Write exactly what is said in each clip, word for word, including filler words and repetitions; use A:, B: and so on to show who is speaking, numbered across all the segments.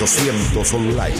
A: ochocientos Online.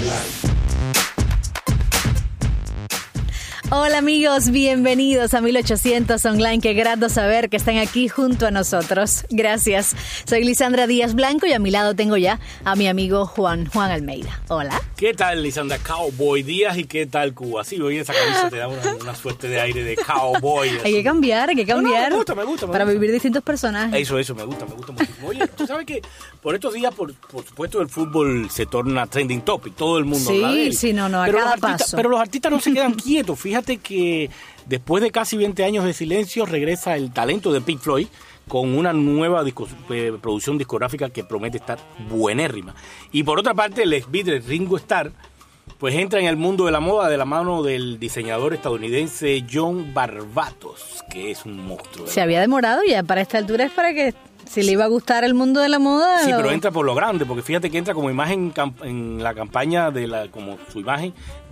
B: Hola amigos, bienvenidos a mil ochocientos Online. Qué grato saber que están aquí junto a nosotros. Gracias. Soy Lisandra Díaz Blanco y a mi lado tengo ya a mi amigo Juan, Juan Almeida. Hola.
C: ¿Qué tal, Lisandra? Cowboy Díaz, ¿y qué tal Cuba? Sí, hoy esa camisa te da una, una suerte de aire de cowboy.
B: Hay que cambiar, hay que cambiar.
C: No, no, me gusta, me gusta. Me
B: para
C: gusta.
B: vivir distintos personajes.
C: Eso, eso, me gusta, me gusta muchísimo. Oye, tú sabes que por estos días, por, por supuesto, el fútbol se torna trending topic. Todo el mundo
B: sí,
C: habla de él.
B: Sí, no, no, a
C: pero
B: cada
C: los artistas,
B: paso.
C: Pero los artistas no se quedan quietos. Fíjate que después de casi veinte años de silencio, regresa el talento de Pink Floyd con una nueva disco, eh, producción discográfica que promete estar buenérrima. Y por otra parte, el ex Beatle Ringo Starr pues entra en el mundo de la moda de la mano del diseñador estadounidense John Varvatos, que es un monstruo.
B: Se había demorado ya, para esta altura es para que si le iba a gustar el mundo de la moda.
C: Sí,
B: lo...
C: pero entra por lo grande, porque fíjate que entra como imagen en la campaña de la, como su imagen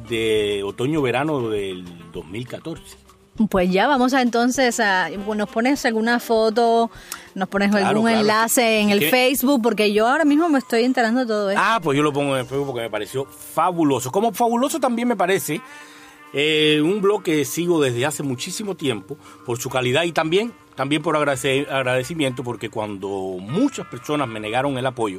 C: de otoño-verano del dos mil catorce.
B: Pues ya vamos a entonces a, nos pones alguna foto, nos pones
C: Claro,
B: algún
C: claro.
B: enlace en el
C: ¿Qué?
B: Facebook, porque yo ahora mismo me estoy enterando de todo esto.
C: Ah, pues yo lo pongo en el Facebook porque me pareció fabuloso. Como fabuloso también me parece eh, un blog que sigo desde hace muchísimo tiempo por su calidad y también, también por agradece- agradecimiento, porque cuando muchas personas me negaron el apoyo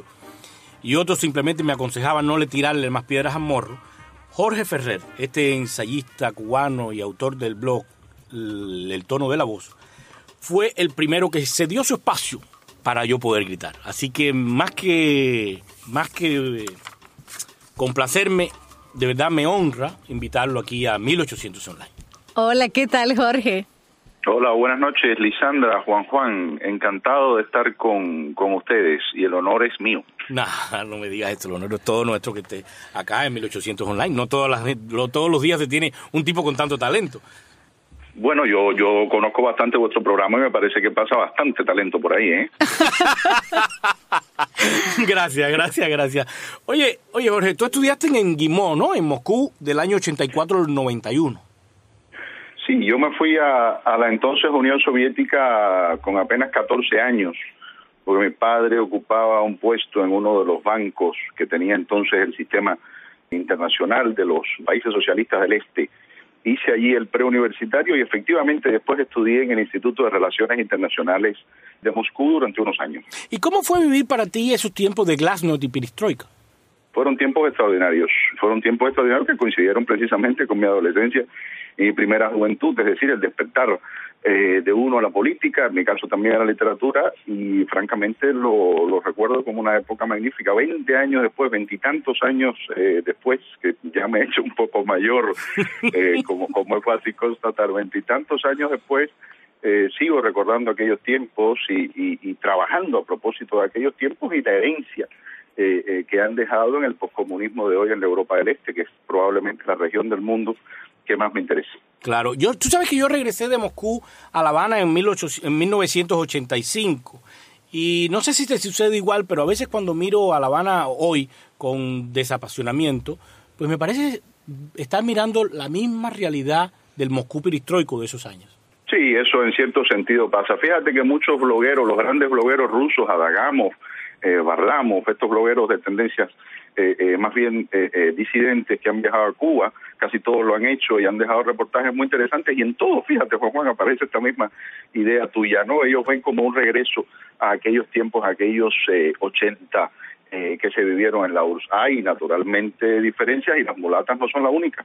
C: y otros simplemente me aconsejaban no le tirarle más piedras al morro, Jorge Ferrer, este ensayista cubano y autor del blog El, el tono de la voz, fue el primero que se dio su espacio para yo poder gritar. Así que más que más que complacerme, de verdad me honra invitarlo aquí a mil ochocientos Online.
B: Hola, ¿qué tal, Jorge?
D: Hola, buenas noches, Lisandra, Juan Juan. Encantado de estar con, con ustedes y el honor es mío.
C: Nah, no me digas esto, el honor es todo nuestro que esté acá en mil ochocientos Online. No todas las, lo, todos los días se tiene un tipo con tanto talento.
D: Bueno, yo yo conozco bastante vuestro programa y me parece que pasa bastante talento por ahí, ¿eh?
C: Gracias, gracias, gracias. Oye, oye, Jorge, tú estudiaste en Guimó, ¿no? En Moscú, del año ochenta y cuatro al noventa y uno.
D: Sí, yo me fui a, a la entonces Unión Soviética con apenas catorce años, porque mi padre ocupaba un puesto en uno de los bancos que tenía entonces el sistema internacional de los países socialistas del Este. Hice allí el preuniversitario y efectivamente después estudié en el Instituto de Relaciones Internacionales de Moscú durante unos años.
C: ¿Y cómo fue vivir para ti esos tiempos de Glasnost y Perestroika?
D: Fueron tiempos extraordinarios, fueron tiempos extraordinarios que coincidieron precisamente con mi adolescencia y mi primera juventud, es decir, el despertar eh, de uno a la política, en mi caso también a la literatura, y francamente lo, lo recuerdo como una época magnífica. Veinte años después, veintitantos años eh, después, que ya me he hecho un poco mayor, eh, como, como es fácil constatar, veintitantos años después, eh, sigo recordando aquellos tiempos y, y, y trabajando a propósito de aquellos tiempos y la herencia Eh, eh, que han dejado en el poscomunismo de hoy en la Europa del Este, que es probablemente la región del mundo que más me interesa.
C: Claro, yo, tú sabes que yo regresé de Moscú a La Habana en, en mil novecientos ochenta y cinco y no sé si te sucede igual, pero a veces cuando miro a La Habana hoy con desapasionamiento, pues me parece estar mirando la misma realidad del Moscú perestroico de esos años.
D: Sí, eso en cierto sentido pasa. Fíjate que muchos blogueros, los grandes blogueros rusos, Adagamov, eh, Varlamov, estos blogueros de tendencias eh, eh, más bien eh, eh, disidentes que han viajado a Cuba, casi todos lo han hecho y han dejado reportajes muy interesantes y en todo, fíjate, Juan Juan, aparece esta misma idea tuya, ¿no? Ellos ven como un regreso a aquellos tiempos, a aquellos eh, ochenta eh, que se vivieron en la U R S S. Hay naturalmente diferencias y las mulatas no son la única.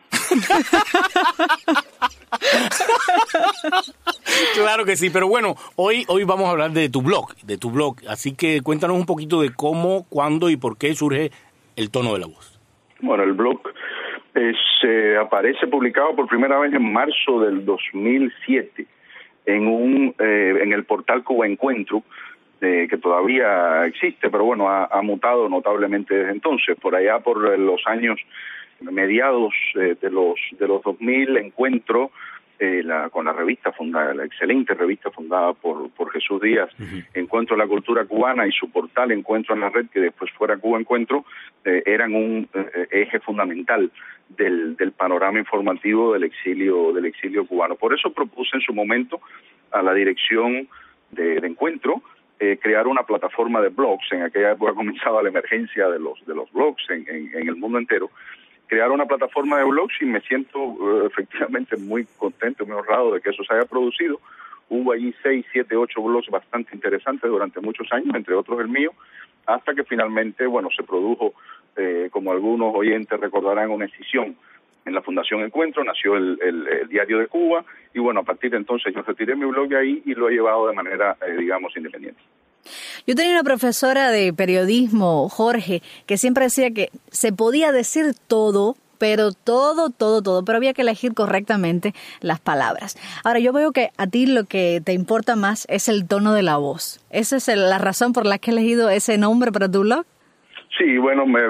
C: Claro que sí, pero bueno, hoy hoy vamos a hablar de tu blog, de tu blog, así que cuéntanos un poquito de cómo, cuándo y por qué surge El tono de la voz.
D: Bueno, el blog es, eh, aparece publicado por primera vez en marzo del dos mil siete en un eh, en el portal Cuba Encuentro, eh, que todavía existe, pero bueno, ha, ha mutado notablemente desde entonces. Por allá por los años mediados eh, de los de los dos mil, Encuentro, eh, la, con la revista fundada, la excelente revista fundada por por Jesús Díaz, uh-huh. Encuentro a la cultura cubana, y su portal Encuentro en la red, que después fuera Cuba Encuentro, eh, eran un eh, eje fundamental del del panorama informativo del exilio del exilio cubano. Por eso propuse en su momento a la dirección de, de Encuentro eh, crear una plataforma de blogs. En aquella época comenzaba la emergencia de los de los blogs en, en, en el mundo entero. Crear una plataforma de blogs y me siento uh, efectivamente muy contento, muy honrado de que eso se haya producido. Hubo allí seis, siete, ocho blogs bastante interesantes durante muchos años, entre otros el mío, hasta que finalmente, bueno, se produjo, eh, como algunos oyentes recordarán, una escisión en la Fundación Encuentro, nació el, el, el Diario de Cuba, y bueno, a partir de entonces yo retiré mi blog de ahí y lo he llevado de manera, eh, digamos, independiente.
B: Yo tenía una profesora de periodismo, Jorge, que siempre decía que se podía decir todo, pero todo, todo, todo, pero había que elegir correctamente las palabras. Ahora, yo veo que a ti lo que te importa más es el tono de la voz. ¿Esa es la razón por la que has elegido ese nombre para tu blog?
D: Sí, bueno, me,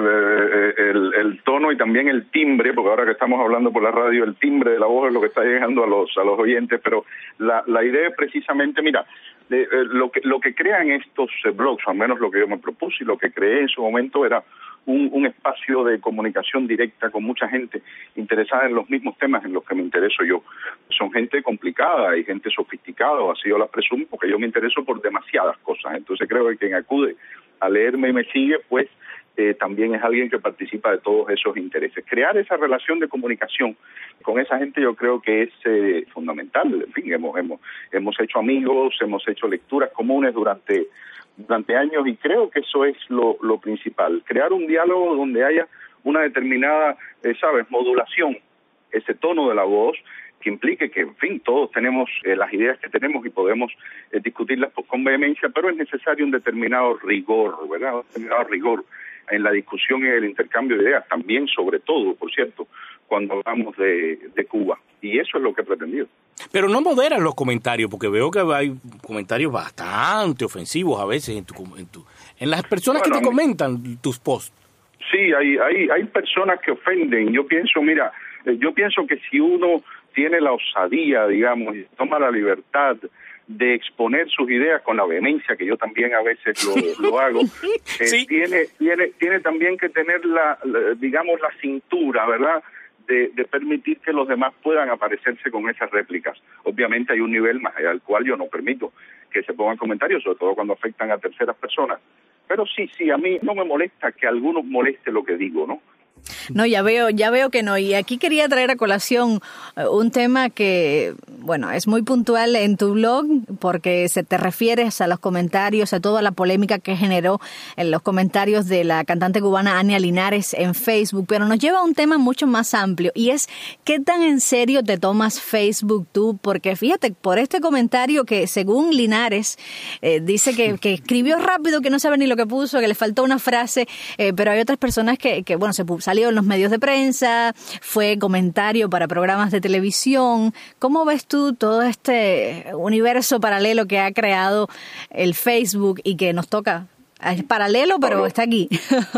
D: el, el tono y también el timbre, porque ahora que estamos hablando por la radio, el timbre de la voz es lo que está llegando a los a los oyentes, pero la, la idea es precisamente, mira, de, eh, lo que lo que crean estos eh, blogs, al menos lo que yo me propuse y lo que creé en su momento era un, un espacio de comunicación directa con mucha gente interesada en los mismos temas en los que me intereso yo. Son gente complicada y gente sofisticada, o así yo la presumo, porque yo me intereso por demasiadas cosas. Entonces creo que quien acude a leerme y me sigue, pues eh, también es alguien que participa de todos esos intereses. Crear esa relación de comunicación con esa gente yo creo que es eh, fundamental. En fin, hemos, hemos, hemos hecho amigos, hemos hecho lecturas comunes durante durante años y creo que eso es lo, lo principal. Crear un diálogo donde haya una determinada, eh, ¿sabes?, modulación, ese tono de la voz, que implique que, en fin, todos tenemos eh, las ideas que tenemos y podemos eh, discutirlas con vehemencia, pero es necesario un determinado rigor, ¿verdad? Un determinado rigor en la discusión y el intercambio de ideas, también, sobre todo, por cierto, cuando hablamos de, de Cuba. Y eso es lo que he pretendido.
C: Pero no moderan los comentarios, porque veo que hay comentarios bastante ofensivos a veces en tu, en tu, en las personas bueno, que te comentan tus posts.
D: Sí, hay, hay, hay personas que ofenden. Yo pienso, mira, yo pienso que si uno tiene la osadía, digamos, y toma la libertad de exponer sus ideas con la vehemencia, que yo también a veces lo, lo hago, eh, sí. tiene, tiene, tiene también que tener la, la, digamos, la cintura, ¿verdad?, de, de permitir que los demás puedan aparecerse con esas réplicas. Obviamente hay un nivel más allá del cual yo no permito que se pongan comentarios, sobre todo cuando afectan a terceras personas. Pero sí, sí, a mí no me molesta que a algunos moleste lo que digo, ¿no?
B: No, ya veo, ya veo que no. Y aquí quería traer a colación un tema que, bueno, es muy puntual en tu blog porque se te refieres a los comentarios, a toda la polémica que generó en los comentarios de la cantante cubana Ania Linares en Facebook, pero nos lleva a un tema mucho más amplio y es ¿qué tan en serio te tomas Facebook tú? Porque fíjate, por este comentario que según Linares eh, dice que, que escribió rápido, que no sabe ni lo que puso, que le faltó una frase, eh, pero hay otras personas que, que bueno, se salió en los medios de prensa, fue comentario para programas de televisión. ¿Cómo ves tú todo este universo paralelo que ha creado el Facebook y que nos toca? Es paralelo, pero no, está aquí.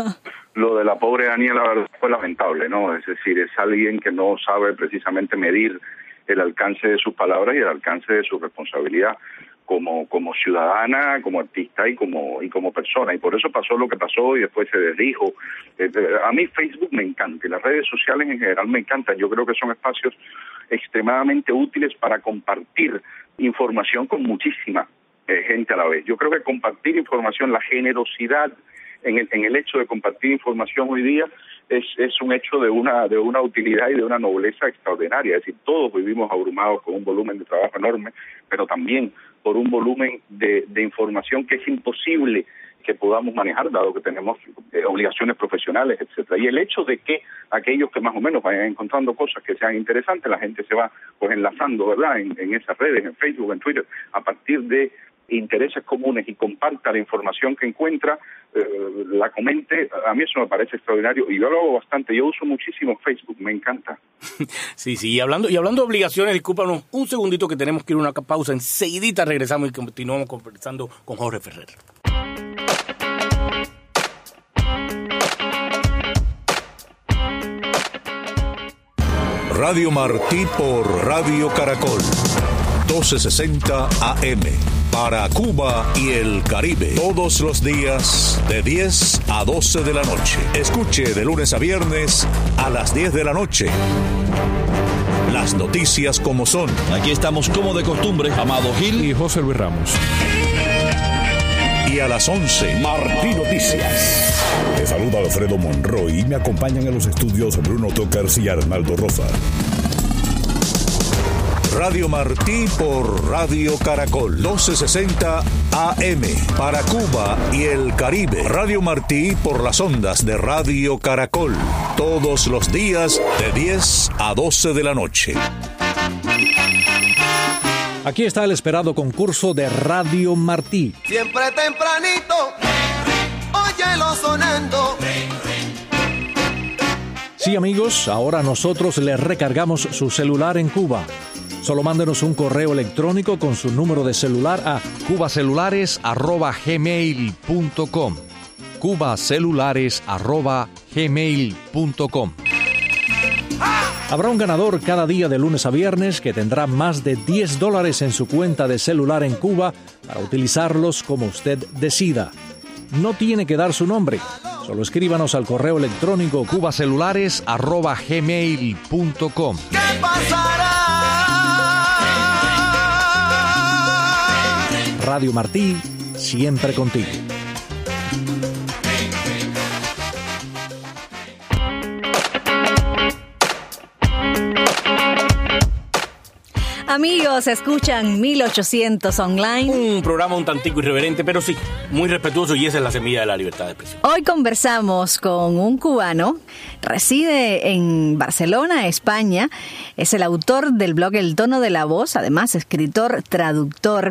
D: Lo de la pobre Ania, la verdad, fue lamentable, ¿no? Es decir, es alguien que no sabe precisamente medir el alcance de sus palabras y el alcance de su responsabilidad como como ciudadana, como artista y como y como persona, y por eso pasó lo que pasó y después se desdijo. Eh, a mí Facebook me encanta y las redes sociales en general me encantan. Yo creo que son espacios extremadamente útiles para compartir información con muchísima eh, gente a la vez. Yo creo que compartir información, la generosidad en el, en el hecho de compartir información hoy día es es un hecho de una de una utilidad y de una nobleza extraordinaria. Es decir, todos vivimos abrumados con un volumen de trabajo enorme, pero también por un volumen de, de información que es imposible que podamos manejar, dado que tenemos eh, obligaciones profesionales, etcétera. Y el hecho de que aquellos que más o menos vayan encontrando cosas que sean interesantes, la gente se va pues enlazando, ¿verdad?, en, en esas redes, en Facebook, en Twitter, a partir de intereses comunes y comparta la información que encuentra, eh, la comente. A mí eso me parece extraordinario y yo lo hago bastante. Yo uso muchísimo Facebook, me encanta.
C: Sí, sí, y hablando, y hablando de obligaciones, discúlpanos un segundito que tenemos que ir a una pausa, enseguidita regresamos y continuamos conversando con Jorge Ferrer.
A: Radio Martí por Radio Caracol, doce sesenta A M. Para Cuba y el Caribe, todos los días de diez a doce de la noche. Escuche de lunes a viernes a las diez de la noche. Las noticias como son.
E: Aquí estamos como de costumbre, Amado Gil
F: y José Luis Ramos.
A: Y a las once, Martí Noticias.
E: Te saluda Alfredo Monroy y me acompañan en los estudios Bruno Tocars y Arnaldo Rosa.
A: Radio Martí por Radio Caracol, doce sesenta A M, para Cuba y el Caribe. Radio Martí por las ondas de Radio Caracol, todos los días de diez a doce de la noche.
F: Aquí está el esperado concurso de Radio Martí.
G: Siempre tempranito, óyelo sonando.
F: Sí, amigos, ahora nosotros les recargamos su celular en Cuba. Solo mándenos un correo electrónico con su número de celular a cubacelulares arroba gmail punto com. cubacelulares arroba gmail punto com. Habrá un ganador cada día de lunes a viernes que tendrá más de diez dólares en su cuenta de celular en Cuba para utilizarlos como usted decida. No tiene que dar su nombre. Solo escríbanos al correo electrónico cubacelulares arroba gmail punto com.
G: ¿Qué pasará?
F: Radio Martí, siempre contigo.
B: Amigos, escuchan mil ochocientos Online.
C: Un programa un tantico irreverente, pero sí, muy respetuoso, y esa es la semilla de la libertad de expresión.
B: Hoy conversamos con un cubano, reside en Barcelona, España, es el autor del blog El Tono de la Voz, además escritor, traductor,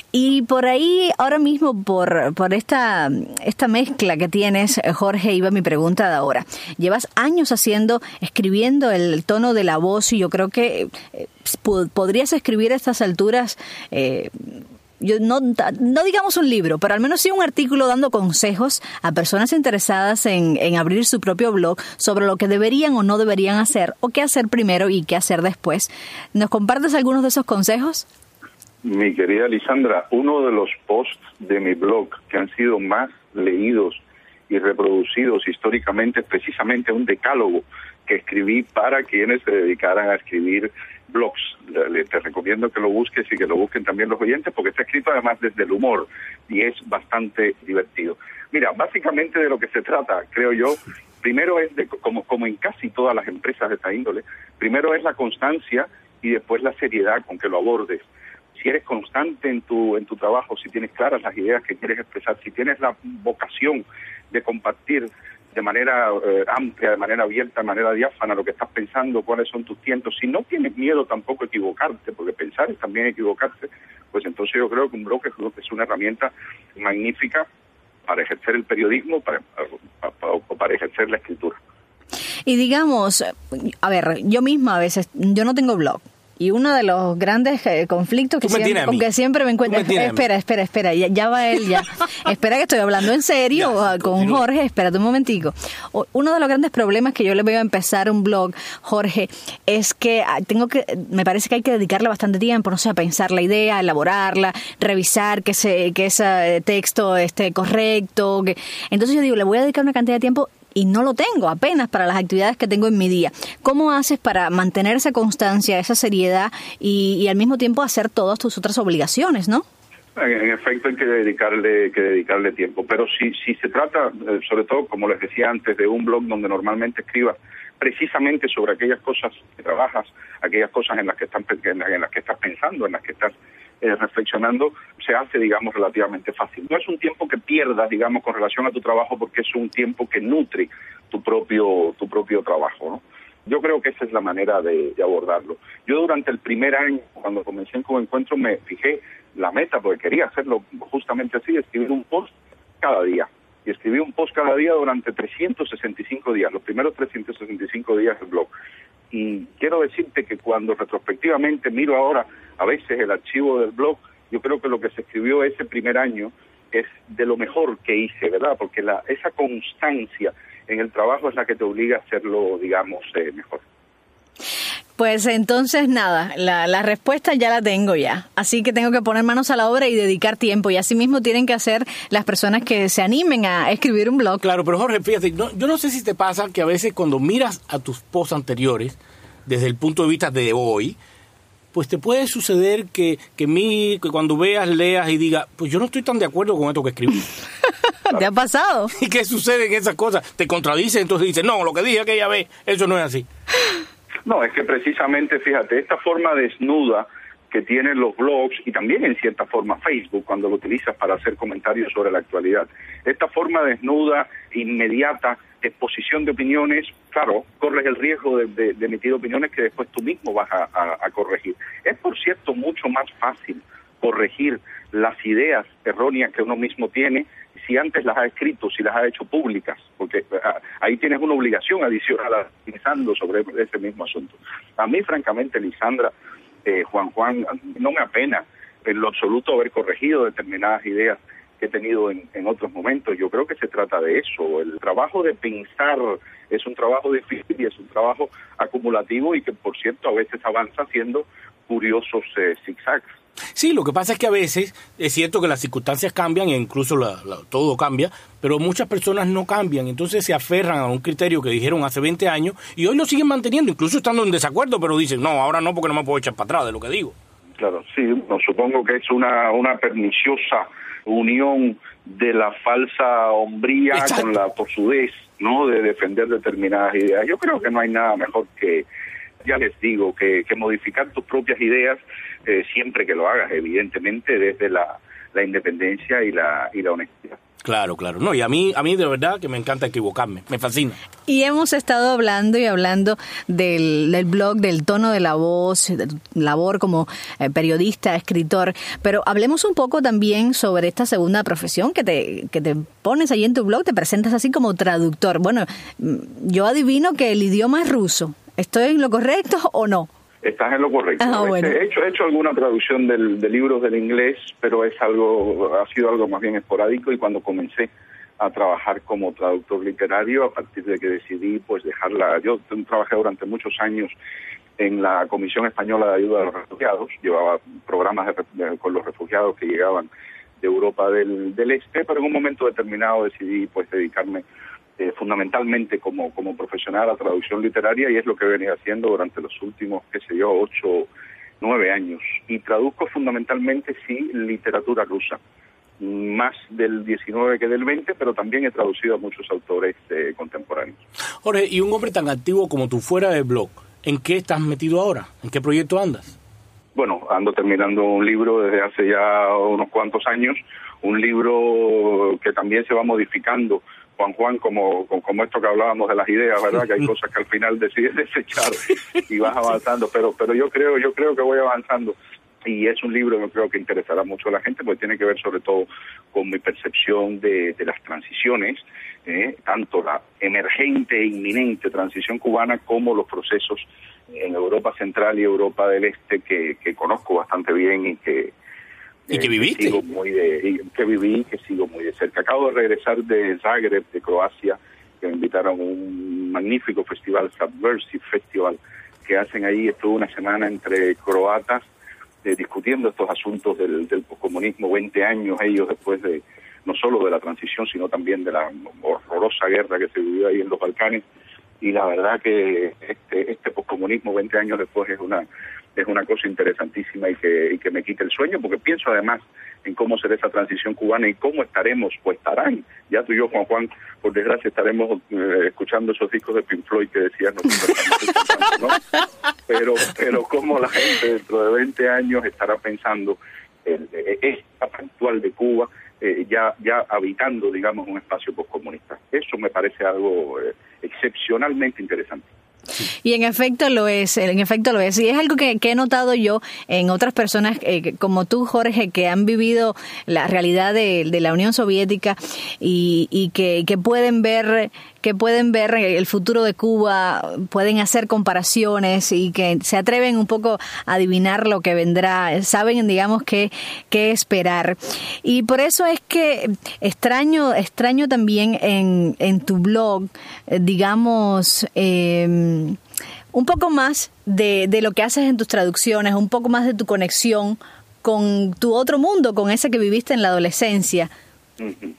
B: y por ahí, ahora mismo, por, por esta, esta mezcla que tienes, Jorge, iba mi pregunta de ahora. Llevas años haciendo, escribiendo El Tono de la Voz, y yo creo que eh, podrías escribir a estas alturas, eh, yo no, no digamos un libro, pero al menos sí un artículo dando consejos a personas interesadas en, en abrir su propio blog sobre lo que deberían o no deberían hacer, o qué hacer primero y qué hacer después. ¿Nos compartes algunos de esos consejos?
D: Mi querida Lisandra, uno de los posts de mi blog que han sido más leídos y reproducidos históricamente es precisamente un decálogo que escribí para quienes se dedicaran a escribir blogs. Te recomiendo que lo busques y que lo busquen también los oyentes, porque está escrito además desde el humor y es bastante divertido. Mira, básicamente de lo que se trata, creo yo, primero es, de, como, como en casi todas las empresas de esta índole, primero es la constancia y después la seriedad con que lo abordes. Si eres constante en tu en tu trabajo, si tienes claras las ideas que quieres expresar, si tienes la vocación de compartir de manera eh, amplia, de manera abierta, de manera diáfana lo que estás pensando, cuáles son tus tientos, si no tienes miedo tampoco a equivocarte, porque pensar es también equivocarse, pues entonces yo creo que un blog es una herramienta magnífica para ejercer el periodismo, para, para, para ejercer la escritura.
B: Y digamos, a ver, yo misma a veces, yo no tengo blog. Y uno de los grandes eh, conflictos que siempre, con que siempre me encuentro... Me espera, espera, espera, ya, ya va él, ya. Espera que estoy hablando en serio ya, con continúa. Jorge, espérate un momentico. Uno de los grandes problemas que yo le veo a empezar un blog, Jorge, es que tengo que, me parece que hay que dedicarle bastante tiempo, no sé, a pensar la idea, a elaborarla, revisar que ese, que ese texto esté correcto. Que... Entonces yo digo, le voy a dedicar una cantidad de tiempo y no lo tengo apenas para las actividades que tengo en mi día. ¿Cómo haces para mantener esa constancia, esa seriedad y, y al mismo tiempo hacer todas tus otras obligaciones, no?
D: En efecto, hay que dedicarle que dedicarle tiempo, pero si si se trata, sobre todo, como les decía antes, de un blog donde normalmente escribas precisamente sobre aquellas cosas que trabajas, aquellas cosas en las que están en las que estás pensando, en las que estás eh, reflexionando, se hace, digamos, relativamente fácil. No es un tiempo que pierdas, digamos, con relación a tu trabajo, porque es un tiempo que nutre tu propio tu propio trabajo, ¿no? Yo creo que esa es la manera de, de abordarlo. Yo durante el primer año, cuando comencé en Cuba Encuentro, me fijé la meta, porque quería hacerlo justamente así, escribir un post cada día. Y escribí un post cada día durante trescientos sesenta y cinco días, los primeros trescientos sesenta y cinco días del blog. Y quiero decirte que cuando retrospectivamente miro ahora a veces el archivo del blog, yo creo que lo que se escribió ese primer año es de lo mejor que hice, ¿verdad? Porque la, esa constancia en el trabajo es la que te obliga a hacerlo, digamos, eh, mejor.
B: Pues entonces nada, la, la respuesta ya la tengo ya, así que tengo que poner manos a la obra y dedicar tiempo, y así mismo tienen que hacer las personas que se animen a escribir un blog.
C: Claro, pero Jorge, fíjate, no, yo no sé si te pasa que a veces cuando miras a tus posts anteriores, desde el punto de vista de hoy, pues te puede suceder que, que, mí, que cuando veas, leas y digas, pues yo no estoy tan de acuerdo con esto que escribí.
B: ¿Te ha pasado?
C: ¿Y qué sucede en esas cosas? Te contradice, entonces dices, no, lo que dije aquella vez, eso no es así.
D: No, es que precisamente, fíjate, esta forma desnuda que tienen los blogs y también en cierta forma Facebook cuando lo utilizas para hacer comentarios sobre la actualidad, esta forma desnuda, inmediata, exposición de opiniones, claro, corres el riesgo de, de, de emitir opiniones que después tú mismo vas a, a, a corregir. Es, por cierto, mucho más fácil corregir las ideas erróneas que uno mismo tiene si antes las ha escrito, si las ha hecho públicas, porque ahí tienes una obligación adicional pensando sobre ese mismo asunto. A mí, francamente, Lisandra, eh, Juan Juan, no me apena en lo absoluto haber corregido determinadas ideas que he tenido en, en otros momentos. Yo creo que se trata de eso. El trabajo de pensar es un trabajo difícil y es un trabajo acumulativo y que, por cierto, a veces avanza haciendo curiosos eh, zigzags.
C: Sí, lo que pasa es que a veces es cierto que las circunstancias cambian e incluso la, la, todo cambia, pero muchas personas no cambian, entonces se aferran a un criterio que dijeron hace veinte años y hoy lo siguen manteniendo, incluso estando en desacuerdo, pero dicen, no, ahora no porque no me puedo echar para atrás de lo que digo.
D: Claro, sí, no, supongo que es una, una perniciosa unión de la falsa hombría Exacto. con la tosudez, ¿no?, de defender determinadas ideas. Yo creo que no hay nada mejor que, ya les digo, que, que modificar tus propias ideas, eh, siempre que lo hagas, evidentemente, desde la, la independencia y la, y la honestidad.
C: Claro, claro. No, y a mí, a mí de verdad que me encanta equivocarme, me fascina.
B: Y hemos estado hablando y hablando del, del blog, del tono de la voz, de tu labor como eh, periodista, escritor, pero hablemos un poco también sobre esta segunda profesión que te, que te pones ahí en tu blog, te presentas así como traductor. Bueno, yo adivino que el idioma es ruso. ¿Estoy en lo correcto o no?
D: Estás en lo correcto.
B: Ah, bueno.
D: He hecho, he hecho alguna traducción del, de libros del inglés, pero es algo, ha sido algo más bien esporádico, y cuando comencé a trabajar como traductor literario, a partir de que decidí pues dejarla, yo trabajé durante muchos años en la Comisión Española de Ayuda a los Refugiados, llevaba programas de, de, con los refugiados que llegaban de Europa del, del Este, pero en un momento determinado decidí pues dedicarme Eh, fundamentalmente como, como profesional a traducción literaria, y es lo que he venido haciendo durante los últimos, qué sé yo, ocho, nueve años. Y traduzco fundamentalmente, sí, literatura rusa, más del diecinueve que del veinte, pero también he traducido a muchos autores eh, contemporáneos.
C: Jorge, y un hombre tan activo como tú fuera del blog, ¿en qué estás metido ahora? ¿En qué proyecto andas?
D: Bueno, ando terminando un libro desde hace ya unos cuantos años, un libro que también se va modificando, Juan Juan, como, como esto que hablábamos de las ideas, ¿verdad? Que hay cosas que al final decides desechar y vas avanzando, pero pero yo creo yo creo que voy avanzando, y es un libro que creo que interesará mucho a la gente, porque tiene que ver sobre todo con mi percepción de, de las transiciones, eh, tanto la emergente e inminente transición cubana como los procesos en Europa Central y Europa del Este que, que conozco bastante bien y que
C: ¿Y que viviste?
D: Que sigo muy de, y que viví, que sigo muy de cerca. Acabo de regresar de Zagreb, de Croacia, que me invitaron a un magnífico festival, Subversive Festival, que hacen ahí. Estuve una semana entre croatas eh, discutiendo estos asuntos del, del poscomunismo, veinte años ellos después de, no solo de la transición, sino también de la horrorosa guerra que se vivió ahí en los Balcanes. Y la verdad que este, este poscomunismo, veinte años después, es una... es una cosa interesantísima y que, y que me quita el sueño, porque pienso además en cómo será esa transición cubana y cómo estaremos, o estarán, ya tú y yo, Juan Juan, por desgracia estaremos eh, escuchando esos discos de Pink Floyd que decían, ¿no? pero pero cómo la gente dentro de veinte años estará pensando en esta actual de Cuba, eh, ya ya habitando, digamos, un espacio postcomunista. Eso me parece algo eh, excepcionalmente interesante.
B: Y en efecto lo es, en efecto lo es. Y es algo que, que he notado yo en otras personas eh, como tú, Jorge, que han vivido la realidad de, de la Unión Soviética y, y que, que pueden ver que pueden ver el futuro de Cuba, pueden hacer comparaciones y que se atreven un poco a adivinar lo que vendrá, saben, digamos, qué, qué esperar. Y por eso es que extraño, extraño también en, en tu blog, digamos, eh, un poco más de, de lo que haces en tus traducciones, un poco más de tu conexión con tu otro mundo, con ese que viviste en la adolescencia.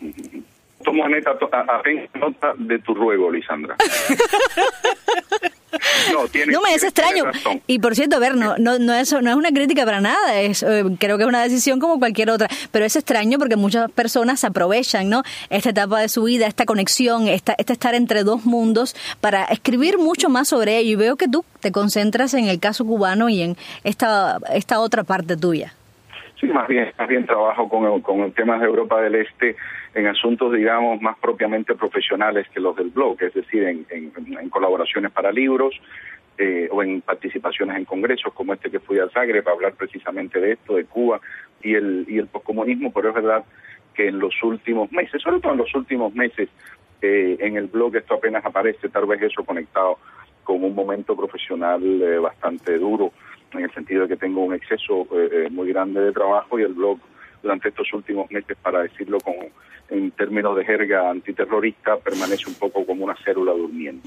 D: Tomo neta, apenas nota de tu ruego, Lisandra. No, tiene,
B: no me es extraño. Y por cierto, a ver, no, no, no, es, no es una crítica para nada, es, eh, creo que es una decisión como cualquier otra, pero es extraño porque muchas personas aprovechan, ¿no?, esta etapa de su vida, esta conexión, esta, este estar entre dos mundos para escribir mucho más sobre ello, y veo que tú te concentras en el caso cubano y en esta, esta otra parte tuya.
D: Sí, más bien, más bien trabajo con, con temas de Europa del Este en asuntos, digamos, más propiamente profesionales que los del blog, es decir, en, en, en colaboraciones para libros eh, o en participaciones en congresos como este que fui a Zagreb para hablar precisamente de esto, de Cuba y el, y el poscomunismo, pero es verdad que en los últimos meses, sobre todo en los últimos meses, eh, en el blog esto apenas aparece, tal vez eso conectado con un momento profesional eh, bastante duro, en el sentido de que tengo un exceso eh, muy grande de trabajo, y el blog durante estos últimos meses, para decirlo con en términos de jerga antiterrorista, permanece un poco como una célula durmiente.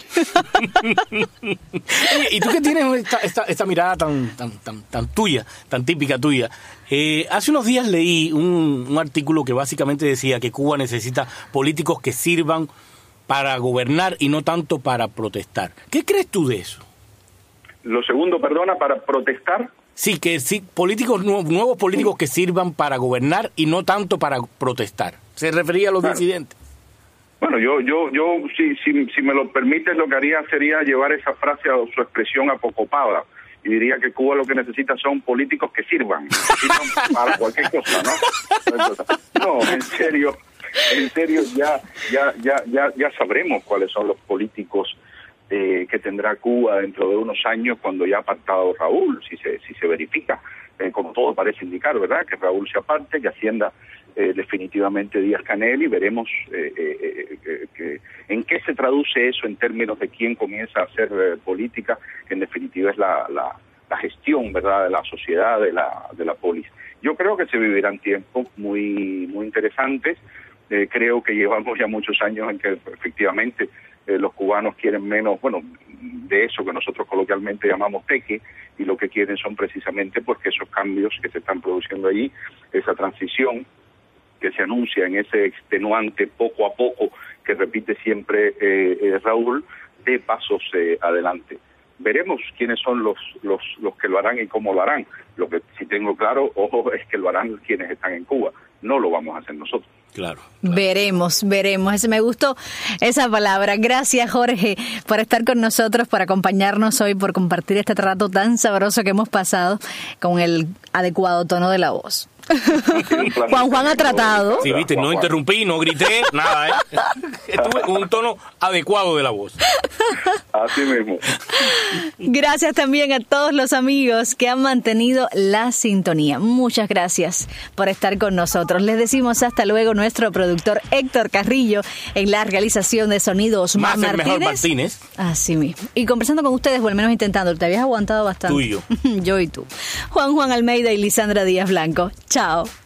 C: Y tú que tienes esta, esta, esta mirada tan, tan, tan, tan tuya, tan típica tuya, eh, hace unos días leí un, un artículo que básicamente decía que Cuba necesita políticos que sirvan para gobernar y no tanto para protestar. ¿Qué crees tú de eso?
D: Lo segundo, perdona, para protestar.
C: Sí, que sí, políticos nuevos, nuevos políticos que sirvan para gobernar y no tanto para protestar. Se refería a los claro. disidentes.
D: Bueno, yo, yo, yo, si, si, si me lo permites, lo que haría sería llevar esa frase a su expresión apocopada, y diría que Cuba lo que necesita son políticos que sirvan, que sirvan para cualquier cosa, ¿no? No, en serio, en serio, ya, ya, ya, ya, ya sabremos cuáles son los políticos Eh, que tendrá Cuba dentro de unos años, cuando ya ha apartado Raúl, si se si se verifica, eh, como todo parece indicar, ¿verdad?, que Raúl se aparte, que ascienda eh, definitivamente Díaz-Canel, y veremos eh, eh, eh, que, en qué se traduce eso en términos de quién comienza a hacer eh, política, que en definitiva es la, la, la gestión, ¿verdad?, de la sociedad, de la de la polis. Yo creo que se vivirán tiempos muy muy interesantes. Eh, creo que llevamos ya muchos años en que efectivamente eh, los cubanos quieren menos, bueno, de eso que nosotros coloquialmente llamamos teque, y lo que quieren son precisamente porque esos cambios que se están produciendo allí, esa transición que se anuncia en ese extenuante poco a poco que repite siempre eh, eh, Raúl, dé pasos eh, adelante. Veremos quiénes son los, los los que lo harán y cómo lo harán. Lo que sí tengo claro, ojo, es que lo harán quienes están en Cuba. No lo vamos a hacer nosotros.
C: Claro, claro.
B: Veremos, veremos. Ese, me gustó esa palabra. Gracias, Jorge, por estar con nosotros, por acompañarnos hoy, por compartir este rato tan sabroso que hemos pasado con el adecuado tono de la voz. Juan Juan ha tratado.
C: Sí, viste, no interrumpí, no grité, nada, ¿eh? Estuve un tono adecuado de la voz.
D: Así mismo.
B: Gracias también a todos los amigos que han mantenido la sintonía. Muchas gracias por estar con nosotros. Les decimos hasta luego, nuestro productor Héctor Carrillo, en la realización de sonido Osmar
C: Más el
B: Martínez.
C: mejor Martínez.
B: Así mismo. Y conversando con ustedes, o al menos intentando. Te habías aguantado bastante.
C: Tú y yo.
B: Yo y tú. Juan Juan Almeida y Lisandra Díaz Blanco. Chao.